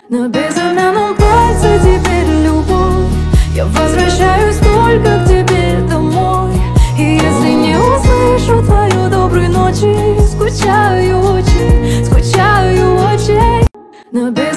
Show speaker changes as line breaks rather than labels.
На безымянном пальце теперь любовь. Я возвращаюсь только к тебе домой. И если не услышу твою доброй ночи, скучаю очень, скучаю очень.